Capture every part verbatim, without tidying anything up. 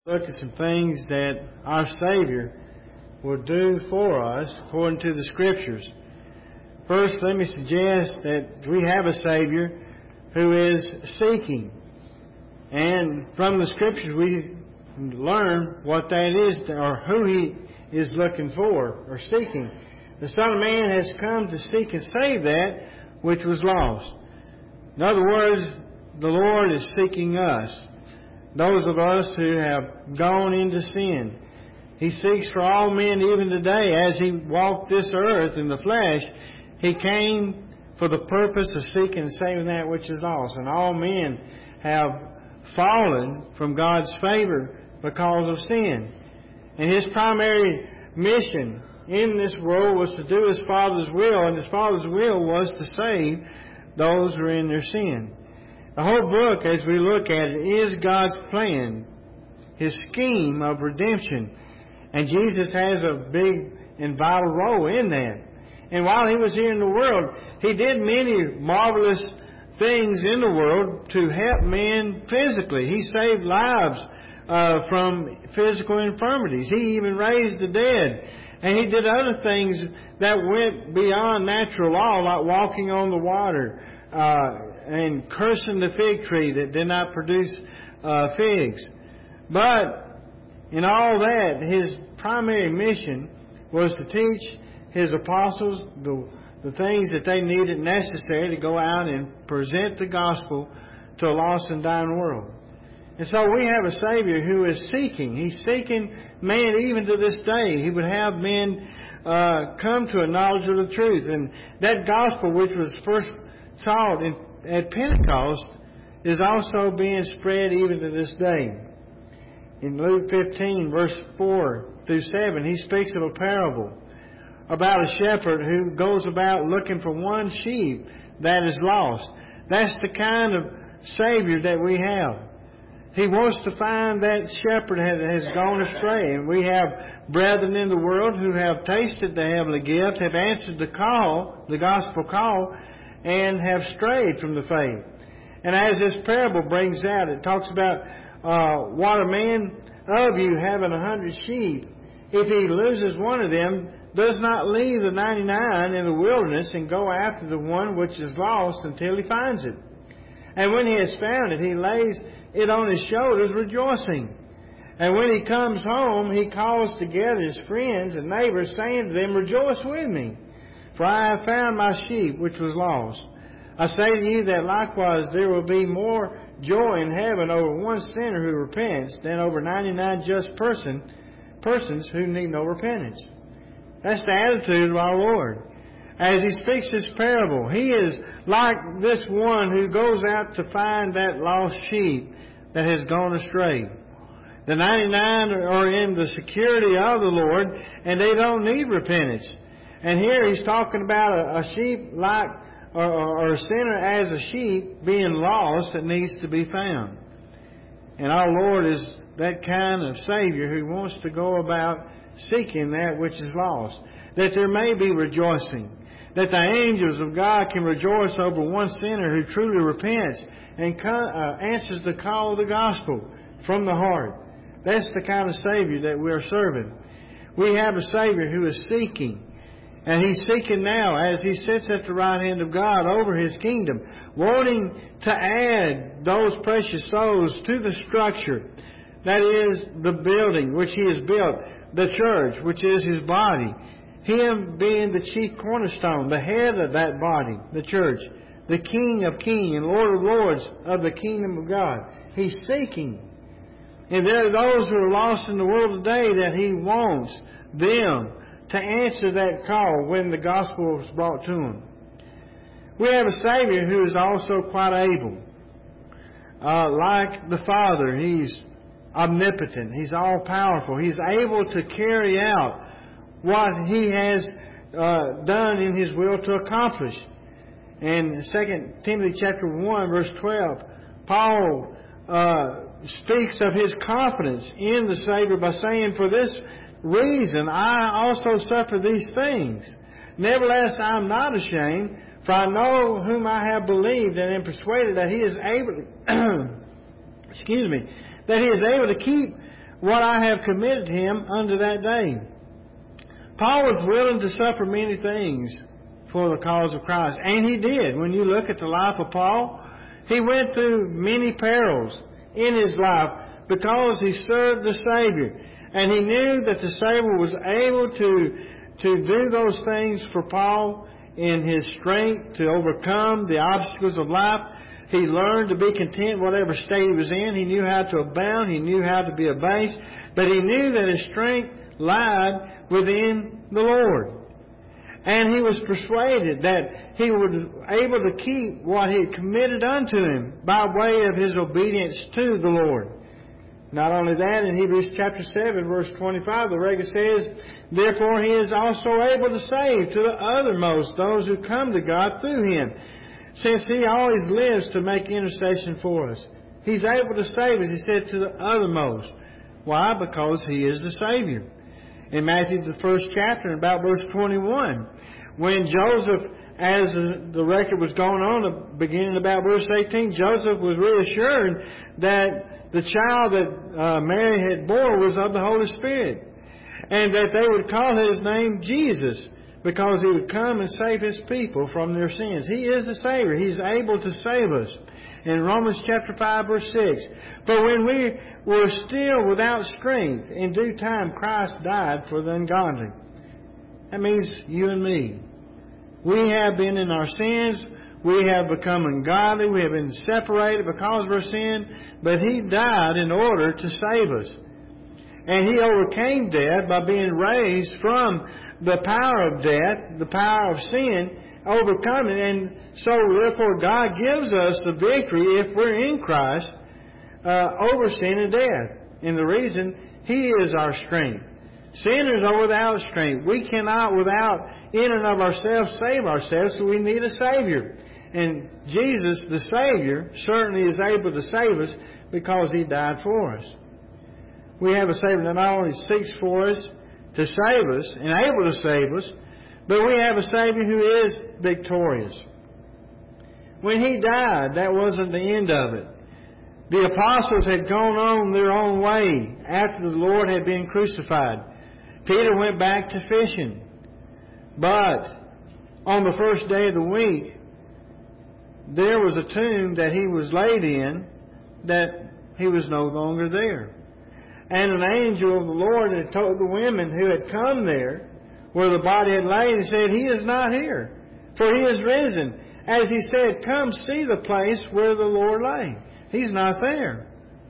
Look at some things that our Savior will do for us according to the Scriptures. First, let me suggest that we have a Savior who is seeking. And from the Scriptures we learn what that is, or who He is looking for or seeking. The Son of Man has come to seek and save that which was lost. In other words, the Lord is seeking us. Those of us who have gone into sin. He seeks for all men even today. As He walked this earth in the flesh, He came for the purpose of seeking and saving that which is lost. And all men have fallen from God's favor because of sin. And His primary mission in this world was to do His Father's will, and His Father's will was to save those who are in their sin. The whole book, as we look at it, is God's plan, His scheme of redemption. And Jesus has a big and vital role in that. And while He was here in the world, He did many marvelous things in the world to help men physically. He saved lives uh, from physical infirmities. He even raised the dead. And He did other things that went beyond natural law, like walking on the water, uh, and cursing the fig tree that did not produce uh, figs. But in all that, His primary mission was to teach His apostles the, the things that they needed necessary to go out and present the gospel to a lost and dying world. And so we have a Savior who is seeking. He's seeking man even to this day. He would have men uh, come to a knowledge of the truth. And that gospel which was first taught in, at Pentecost is also being spread even to this day. In Luke fifteen, verse four through seven, He speaks of a parable about a shepherd who goes about looking for one sheep that is lost. That's the kind of Savior that we have. He wants to find that shepherd that has gone astray. And we have brethren in the world who have tasted the heavenly gift, have answered the call, the gospel call, and have strayed from the faith. And as this parable brings out, it talks about uh, what a man of you having a hundred sheep, if he loses one of them, does not leave the ninety-nine in the wilderness and go after the one which is lost until he finds it. And when he has found it, he lays it on his shoulders, rejoicing. And when he comes home, he calls together his friends and neighbors, saying to them, Rejoice with me, for I have found my sheep which was lost. I say to you that likewise there will be more joy in heaven over one sinner who repents than over ninety-nine just person, persons who need no repentance. That's the attitude of our Lord. As He speaks this parable, He is like this one who goes out to find that lost sheep that has gone astray. The ninety-nine are in the security of the Lord, and they don't need repentance. And here He's talking about a, a sheep like, or, or a sinner as a sheep being lost that needs to be found. And our Lord is that kind of Savior who wants to go about seeking that which is lost, that there may be rejoicing, that the angels of God can rejoice over one sinner who truly repents and uh, answers the call of the gospel from the heart. That's the kind of Savior that we are serving. We have a Savior who is seeking, and He's seeking now as He sits at the right hand of God over His kingdom, wanting to add those precious souls to the structure. That is the building which He has built, the church, which is His body. Him being the chief cornerstone, the head of that body, the church, the King of kings and Lord of lords of the kingdom of God. He's seeking. And there are those who are lost in the world today that He wants them to answer that call when the gospel is brought to them. We have a Savior who is also quite able. Uh, like the Father, He's omnipotent. He's all-powerful. He's able to carry out what He has uh, done in His will to accomplish. In Second Timothy chapter one, verse twelve, Paul uh, speaks of his confidence in the Savior by saying, For this reason I also suffer these things. Nevertheless, I am not ashamed, for I know whom I have believed, and am persuaded that He is able to, excuse me, that He is able to keep what I have committed to him unto that day. Paul was willing to suffer many things for the cause of Christ. And he did. When you look at the life of Paul, he went through many perils in his life because he served the Savior. And he knew that the Savior was able to, to do those things for Paul in his strength to overcome the obstacles of life. He learned to be content whatever state he was in. He knew how to abound. He knew how to be abased. But he knew that his strength lied within the Lord. And he was persuaded that he was able to keep what he had committed unto him by way of his obedience to the Lord. Not only that, in Hebrews chapter seven, verse twenty-five, the writer says, therefore he is also able to save to the uttermost those who come to God through him, since he always lives to make intercession for us. He's able to save us, he said, to the uttermost. Why? Because he is the Savior. In Matthew, the first chapter, about verse twenty-one, when Joseph, as the record was going on, beginning about verse eighteen, Joseph was reassured that the child that uh, Mary had bore was of the Holy Spirit, and that they would call his name Jesus, because he would come and save his people from their sins. He is the Savior. He's able to save us. In Romans chapter five, verse six, but when we were still without strength, in due time Christ died for the ungodly. That means you and me. We have been in our sins. We have become ungodly. We have been separated because of our sin. But He died in order to save us. And He overcame death by being raised from the power of death, the power of sin, overcoming. And so, therefore, God gives us the victory if we're in Christ uh, over sin and death. And the reason, He is our strength. Sinners are without strength. We cannot, without in and of ourselves, save ourselves, so we need a Savior. And Jesus, the Savior, certainly is able to save us because He died for us. We have a Savior that not only seeks for us to save us and able to save us, but we have a Savior who is victorious. When He died, that wasn't the end of it. The apostles had gone on their own way after the Lord had been crucified. Peter went back to fishing. But on the first day of the week, there was a tomb that he was laid in that he was no longer there. And an angel of the Lord had told the women who had come there where the body had lain, and said, He is not here, for He is risen. As He said, come see the place where the Lord lay. He's not there.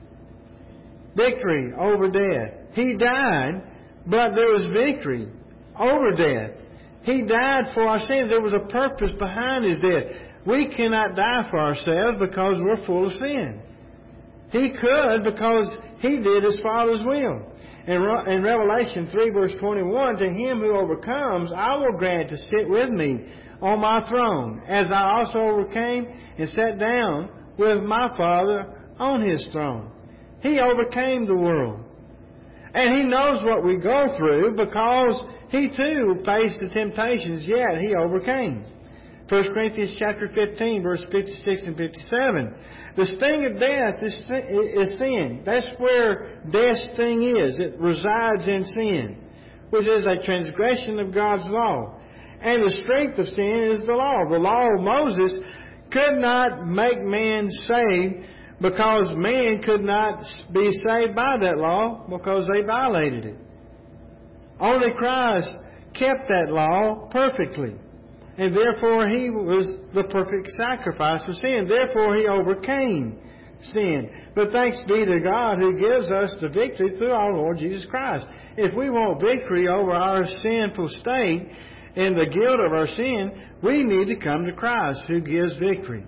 Victory over death. He died, but there was victory over death. He died for our sins. There was a purpose behind His death. We cannot die for ourselves because we're full of sin. He could because He did His Father's will. In, Re- in Revelation three, verse twenty-one, to him who overcomes, I will grant to sit with me on my throne, as I also overcame and sat down with my Father on His throne. He overcame the world. And He knows what we go through because He too faced the temptations, yet He overcame. First Corinthians chapter fifteen, verse fifty-six and fifty-seven. The sting of death is, is sin. That's where death's sting is. It resides in sin, which is a transgression of God's law. And the strength of sin is the law. The law of Moses could not make man saved because man could not be saved by that law because they violated it. Only Christ kept that law perfectly. And therefore He was the perfect sacrifice for sin. Therefore He overcame sin. But thanks be to God who gives us the victory through our Lord Jesus Christ. If we want victory over our sinful state and the guilt of our sin, we need to come to Christ who gives victory.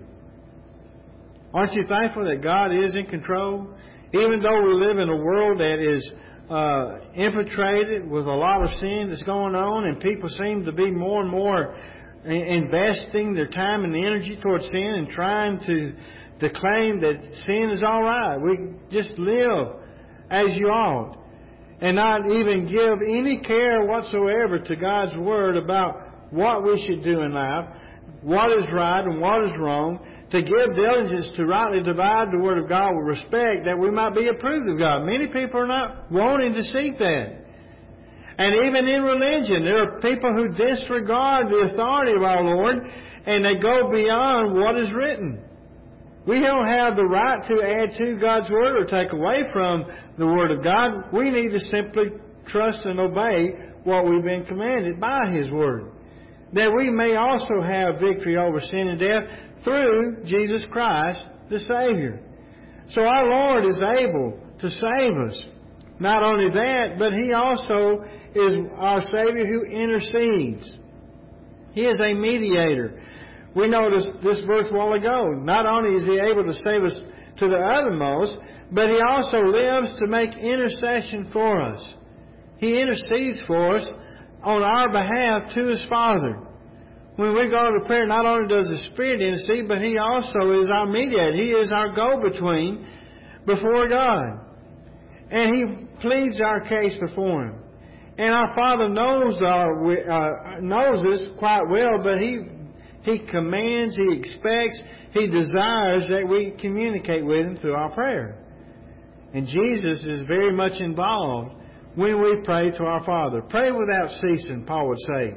Aren't you thankful that God is in control? Even though we live in a world that is uh, infiltrated with a lot of sin that's going on, and people seem to be more and more investing their time and energy towards sin and trying to, to claim that sin is all right. We just live as you ought and not even give any care whatsoever to God's Word about what we should do in life. what is right and what is wrong, to give diligence to rightly divide the Word of God with respect, that we might be approved of God. Many people are not wanting to seek that. And even in religion, there are people who disregard the authority of our Lord, and they go beyond what is written. We don't have the right to add to God's Word or take away from the Word of God. We need to simply trust and obey what we've been commanded by His Word, that we may also have victory over sin and death through Jesus Christ, the Savior. So our Lord is able to save us. Not only that, but He also is our Savior who intercedes. He is a mediator. We noticed this verse a while ago. Not only is He able to save us to the uttermost, but He also lives to make intercession for us. He intercedes for us on our behalf to His Father. When we go to prayer, not only does the Spirit intercede, but He also is our mediator. He is our go-between before God. And He pleads our case before Him. And our Father knows our, uh, knows us quite well, but He He commands, He expects, He desires that we communicate with Him through our prayer. And Jesus is very much involved when we pray to our Father. Pray without ceasing, Paul would say.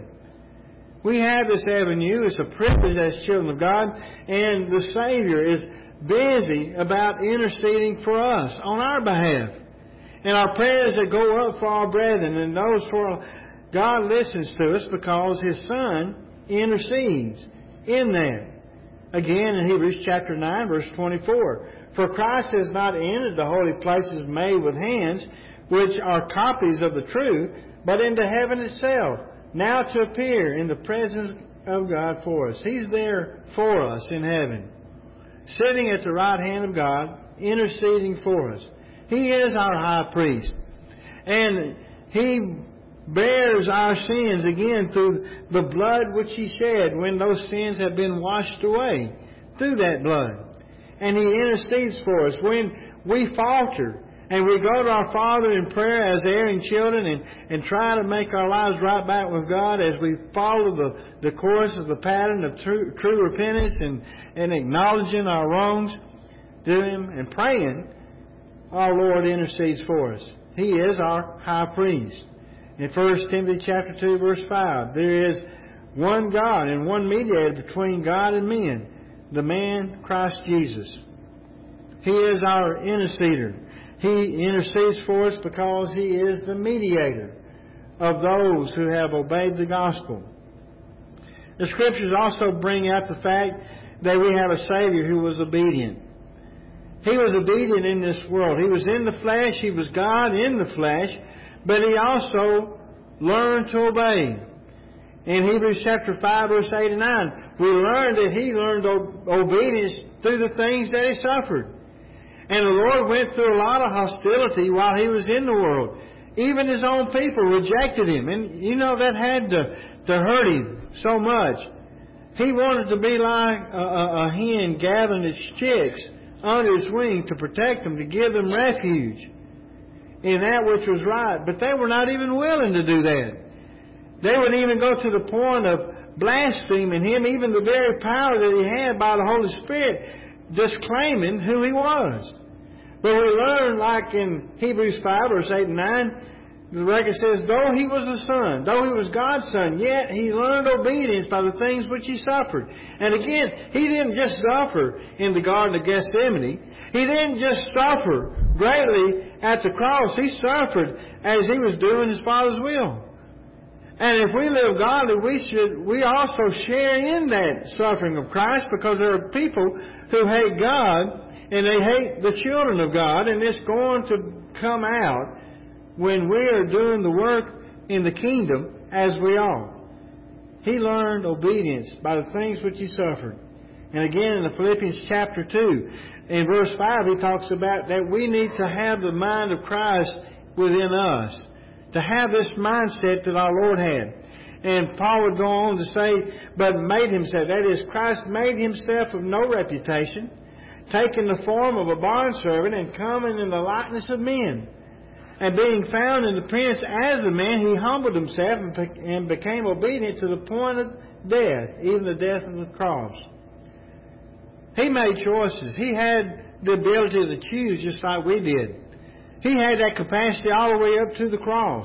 We have this avenue. It's a privilege as children of God. And the Savior is busy about interceding for us on our behalf. And our prayers that go up for our brethren and those for God listens to us because His Son intercedes in that. Again, in Hebrews chapter nine, verse twenty-four. For Christ has not entered the holy places made with hands, which are copies of the truth, but into heaven itself, now to appear in the presence of God for us. He's there for us in heaven, sitting at the right hand of God, interceding for us. He is our high priest. And He bears our sins again through the blood which He shed when those sins have been washed away through that blood. And He intercedes for us when we falter and we go to our Father in prayer as erring children and, and try to make our lives right back with God as we follow the, the course of the pattern of true, true repentance and, and acknowledging our wrongs to Him and praying. Our Lord intercedes for us. He is our high priest. In First Timothy chapter two, verse five, there is one God and one mediator between God and men, the man Christ Jesus. He is our interceder. He intercedes for us because He is the mediator of those who have obeyed the gospel. The Scriptures also bring out the fact that we have a Savior who was obedient. He was obedient in this world. He was in the flesh. He was God in the flesh. But He also learned to obey. In Hebrews chapter five, verse eight and nine, we learned that He learned obedience through the things that He suffered. And the Lord went through a lot of hostility while He was in the world. Even His own people rejected Him. And you know that had to, to hurt Him so much. He wanted to be like a, a, a hen gathering its chicks under its wing to protect them, to give them refuge in that which was right. But they were not even willing to do that. They would even go to the point of blaspheming Him, even the very power that He had by the Holy Spirit, disclaiming who He was. But we learn, like in Hebrews five, verse eight and nine, the record says, though He was a Son, though He was God's Son, yet He learned obedience by the things which He suffered. And again, He didn't just suffer in the Garden of Gethsemane. He didn't just suffer greatly at the cross. He suffered as He was doing His Father's will. And if we live godly, we should, we also share in that suffering of Christ, because there are people who hate God and they hate the children of God, and it's going to come out when we are doing the work in the kingdom as we are. He learned obedience by the things which He suffered. And again in the Philippians chapter two, in verse five, he talks about that we need to have the mind of Christ within us, to have this mindset that our Lord had. And Paul would go on to say, but made Himself, that is, Christ made Himself of no reputation, taking the form of a bondservant and coming in the likeness of men. And being found in appearance as a man, he humbled himself and became obedient to the point of death, even the death of the cross. He made choices. He had the ability to choose just like we did. He had that capacity all the way up to the cross.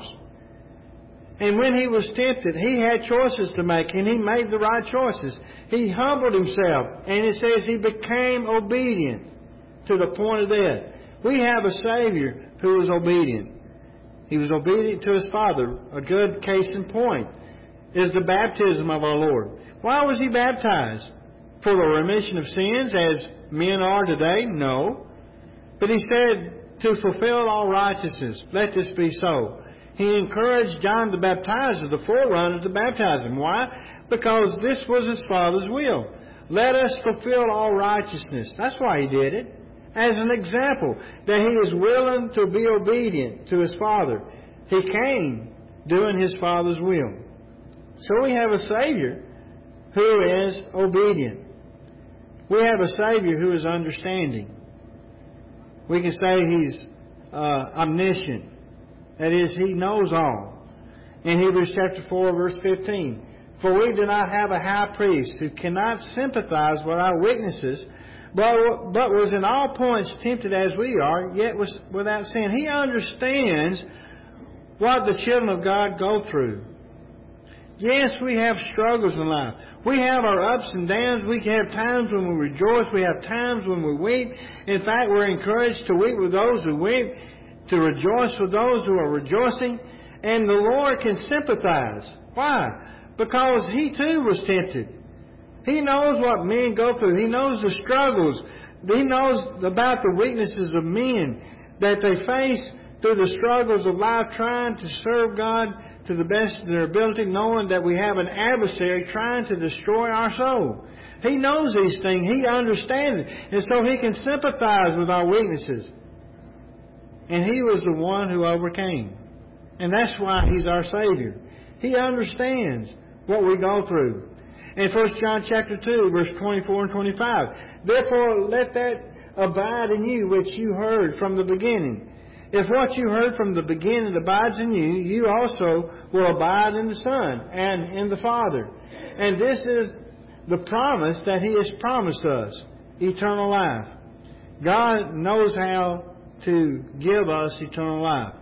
And when he was tempted, he had choices to make, and he made the right choices. He humbled himself, and it says he became obedient to the point of death. We have a Savior who was obedient. He was obedient to His Father. A good case in point is the baptism of our Lord. Why was He baptized? For the remission of sins, as men are today? No. But He said to fulfill all righteousness. Let this be so. He encouraged John the Baptizer, the forerunner, to baptize him. Why? Because this was His Father's will. Let us fulfill all righteousness. That's why He did it. As an example, that He is willing to be obedient to His Father. He came doing His Father's will. So we have a Savior who is obedient. We have a Savior who is understanding. We can say He's uh, omniscient. That is, He knows all. In Hebrews chapter four, verse fifteen, for we do not have a high priest who cannot sympathize with our weaknesses, but, but was in all points tempted as we are, yet was without sin. He understands what the children of God go through. Yes, we have struggles in life. We have our ups and downs. We have times when we rejoice. We have times when we weep. In fact, we're encouraged to weep with those who weep, to rejoice with those who are rejoicing. And the Lord can sympathize. Why? Because He too was tempted. He knows what men go through. He knows the struggles. He knows about the weaknesses of men that they face through the struggles of life, trying to serve God to the best of their ability, knowing that we have an adversary trying to destroy our soul. He knows these things. He understands it. And so He can sympathize with our weaknesses. And He was the one who overcame. And that's why He's our Savior. He understands what we go through. In First John chapter two, verse twenty-four and twenty-five, therefore let that abide in you which you heard from the beginning. If what you heard from the beginning abides in you, you also will abide in the Son and in the Father. And this is the promise that He has promised us, eternal life. God knows how to give us eternal life.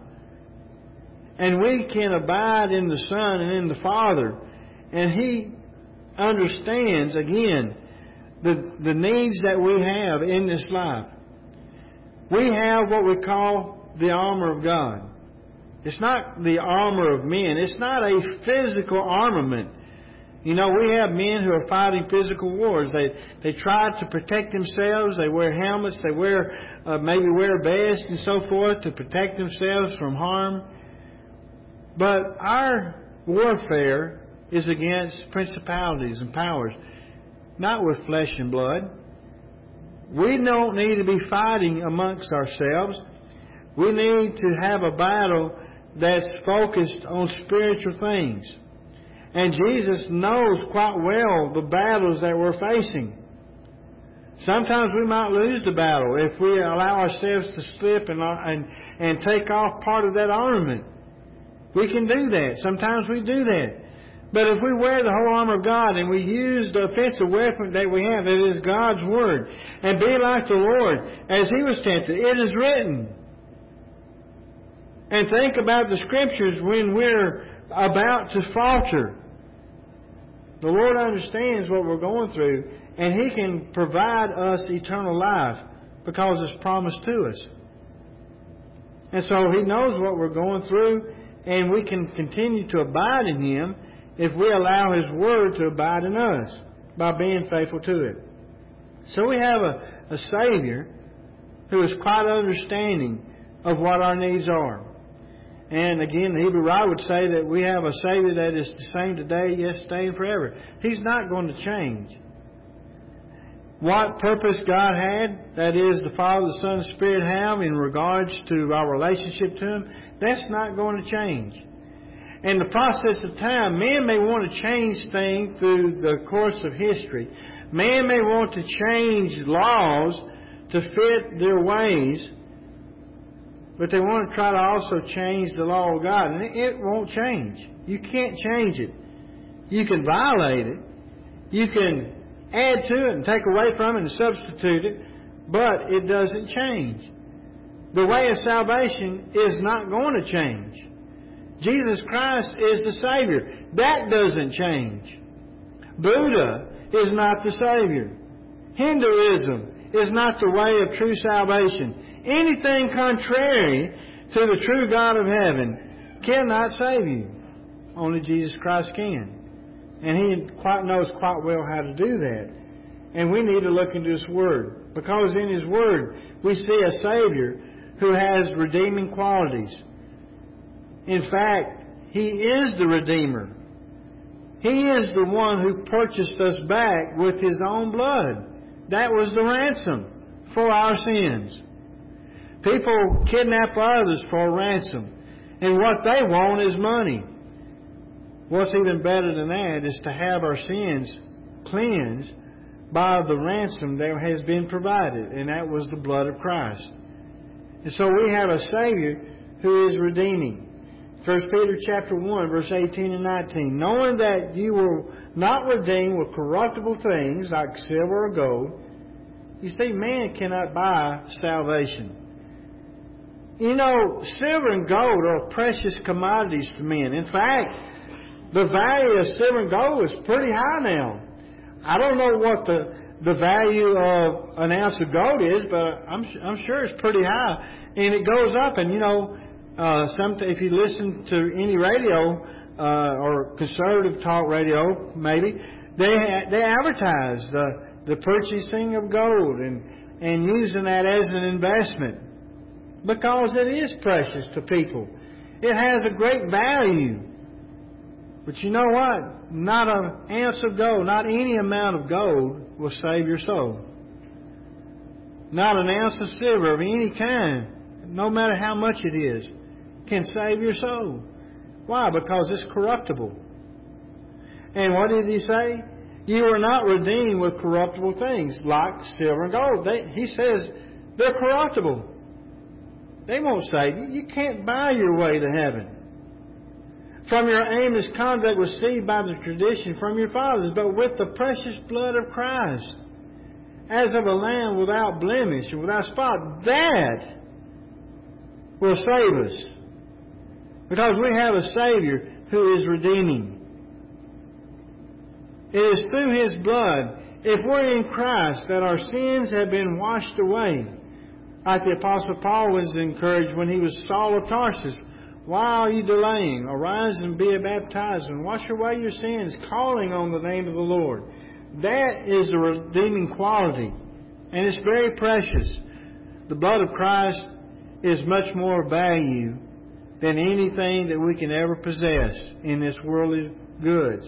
And we can abide in the Son and in the Father. And He understands, again, the, the needs that we have in this life. We have what we call the armor of God. It's not the armor of men. It's not a physical armament. You know, we have men who are fighting physical wars. They they try to protect themselves. They wear helmets. They wear uh, maybe wear vests and so forth to protect themselves from harm. But our warfare is against principalities and powers, not with flesh and blood. We don't need to be fighting amongst ourselves. We need to have a battle that's focused on spiritual things. And Jesus knows quite well the battles that we're facing. Sometimes we might lose the battle if we allow ourselves to slip and, and, and take off part of that armament. We can do that. Sometimes we do that. But if we wear the whole armor of God and we use the offensive weapon that we have, it is God's Word, and be like the Lord as He was tempted, it is written. And think about the Scriptures when we're about to falter. The Lord understands what we're going through, and He can provide us eternal life because it's promised to us. And so He knows what we're going through, and we can continue to abide in Him if we allow His Word to abide in us by being faithful to it. So we have a, a Savior who is quite understanding of what our needs are. And again, the Hebrew writer would say that we have a Savior that is the same today, yesterday, and forever. He's not going to change. What purpose God had, that is, the Father, the Son, and the Spirit have in regards to our relationship to Him, that's not going to change. In the process of time, man may want to change things through the course of history. Man may want to change laws to fit their ways. but they want to try to also change the law of God. And it won't change. You can't change it. You can violate it. You can add to it and take away from it and substitute it, but it doesn't change. The way of salvation is not going to change. Jesus Christ is the Savior. That doesn't change. Buddha is not the Savior. Hinduism is not the way of true salvation. Anything contrary to the true God of heaven cannot save you. Only Jesus Christ can. And He quite knows quite well how to do that. And we need to look into His Word. Because in His Word we see a Savior who has redeeming qualities. In fact, He is the Redeemer. He is the one who purchased us back with His own blood. That was the ransom for our sins. People kidnap others for a ransom, and what they want is money. What's even better than that is to have our sins cleansed by the ransom that has been provided, and that was the blood of Christ. And so we have a Savior who is redeeming. First Peter chapter one, verse eighteen and nineteen. Knowing that you were not redeemed with corruptible things like silver or gold. You see, man cannot buy salvation. You know, silver and gold are precious commodities to men. In fact, the value of silver and gold is pretty high now. I don't know what the, the value of an ounce of gold is, but I'm, I'm sure it's pretty high. And it goes up, and you know, Uh, some, if you listen to any radio uh, or conservative talk radio, maybe they they advertise the the purchasing of gold and and using that as an investment because it is precious to people. It has a great value. But you know what? Not an ounce of gold, not any amount of gold will save your soul. Not an ounce of silver of any kind, no matter how much it is, can save your soul. Why? Because it's corruptible. And what did He say? You are not redeemed with corruptible things like silver and gold. They, he says they're corruptible. They won't save you. You can't buy your way to heaven. From your aimless conduct received by the tradition from your fathers, but with the precious blood of Christ, as of a lamb without blemish and without spot. That will save us. Because we have a Savior who is redeeming. It is through His blood, if we're in Christ, that our sins have been washed away. Like the Apostle Paul was encouraged when he was Saul of Tarsus. Why are you delaying? Arise and be baptized and wash away your sins, calling on the name of the Lord. That is the redeeming quality. And it's very precious. The blood of Christ is much more value than anything that we can ever possess in this worldly goods.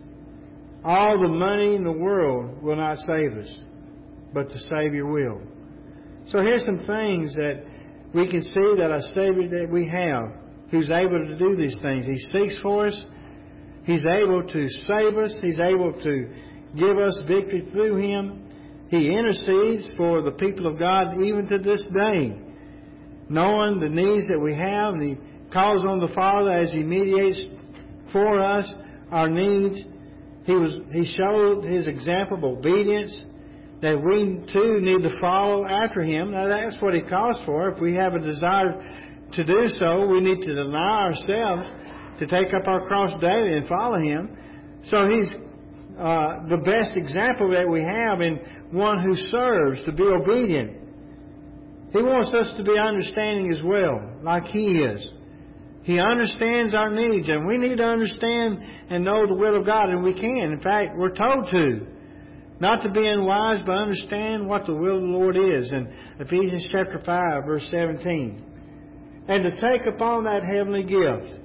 All the money in the world will not save us, but the Savior will. So here's some things that we can see that a Savior that we have, who's able to do these things. He seeks for us. He's able to save us. He's able to give us victory through Him. He intercedes for the people of God even to this day, knowing the needs that we have, and He calls on the Father as He mediates for us our needs. He was He showed His example of obedience that we too need to follow after Him. Now that's what He calls for. If we have a desire to do so, we need to deny ourselves, to take up our cross daily and follow Him. So He's uh, the best example that we have in one who serves, to be obedient. He wants us to be understanding as well, like He is. He understands our needs, and we need to understand and know the will of God, and we can. In fact, we're told to. Not to be unwise, but understand what the will of the Lord is. In Ephesians chapter five, verse seventeen. And to take upon that heavenly gift,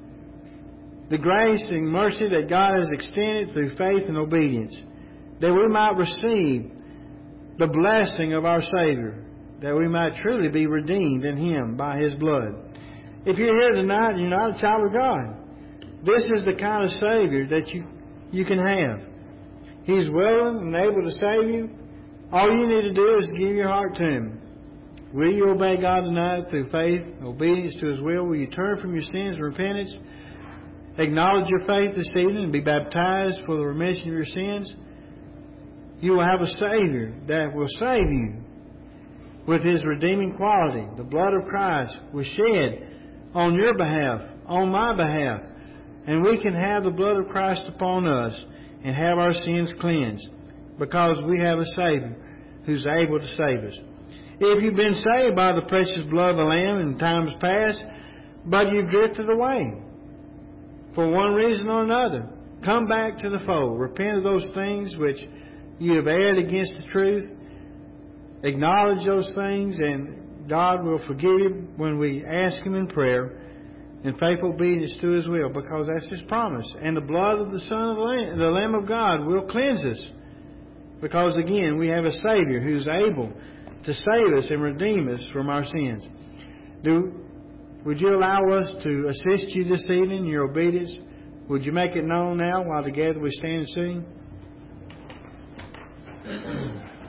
the grace and mercy that God has extended through faith and obedience, that we might receive the blessing of our Savior, that we might truly be redeemed in Him by His blood. If you're here tonight and you're not a child of God, this is the kind of Savior that you, you can have. He's willing and able to save you. All you need to do is give your heart to Him. Will you obey God tonight through faith, obedience to His will? Will you turn from your sins and repentance? Acknowledge your faith this evening and be baptized for the remission of your sins? You will have a Savior that will save you with His redeeming quality. The blood of Christ was shed on your behalf, on my behalf. And we can have the blood of Christ upon us and have our sins cleansed because we have a Savior who's able to save us. If you've been saved by the precious blood of the Lamb in times past, but you've drifted away for one reason or another, come back to the fold. Repent of those things which you have erred against the truth. Acknowledge those things, and God will forgive you when we ask Him in prayer in faithful obedience to His will, because that's His promise. And the blood of the Son of the Lamb, the Lamb of God, will cleanse us, because again we have a Savior who's able to save us and redeem us from our sins. Do would you allow us to assist you this evening in your obedience? Would you make it known now while together we stand and sing?